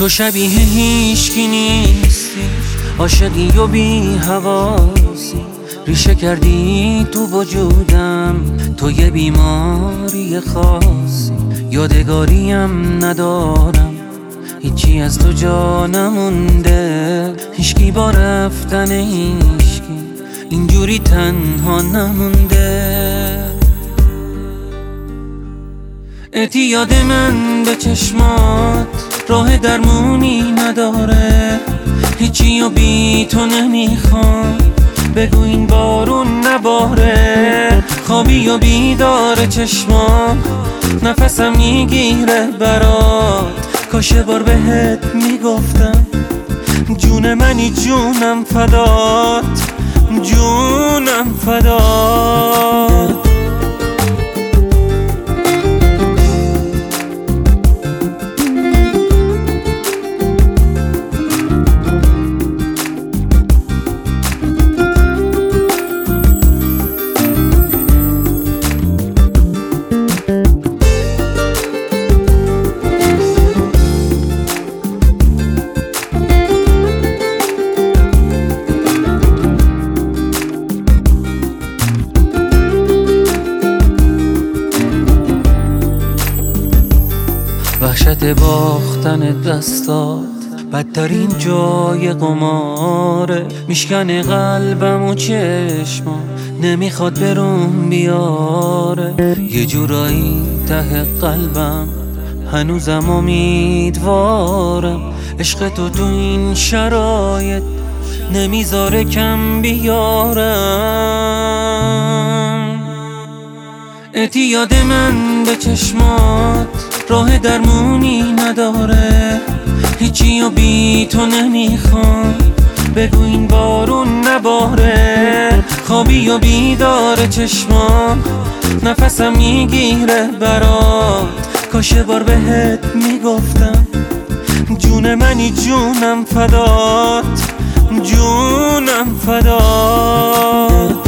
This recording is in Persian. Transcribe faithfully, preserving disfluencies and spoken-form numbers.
تو شبیه هیچکی نیستی، عاشقی و بی حواسی، ریشه کردی تو وجودم، تو یه بیماری خاصی. یادگاریم ندارم، هیچی از تو جا نمونده، هیچکی با رفتن هیچکی اینجوری تنها نمونده. اعتیاد من به چشمات راه درمونی نداره، هیچی و بی تو نمیخوام، بگو این بارون نباره. خوابی و بیدار چشمام نفسم میگیره برات، کاش بار بهت میگفتم جون منی جونم فدات، جونم فدات. وحشت باختن دستات بدترین جای قماره، میشکنه قلبم و چشمام نمیخواد بروم بیاره. یه جورایی ته قلبم هنوزم امیدوارم، عشق تو تو این شرایط نمیذاره کم بیارم. اعتیاد من به چشمات راه درمونی نداره، هیچی و بی تو نمیخوام، بگو این بارون نباره. خوابی و بیدار چشمام نفسم میگیره برات، کاش بار بهت میگفتم جون منی جونم فدات، جونم فدات.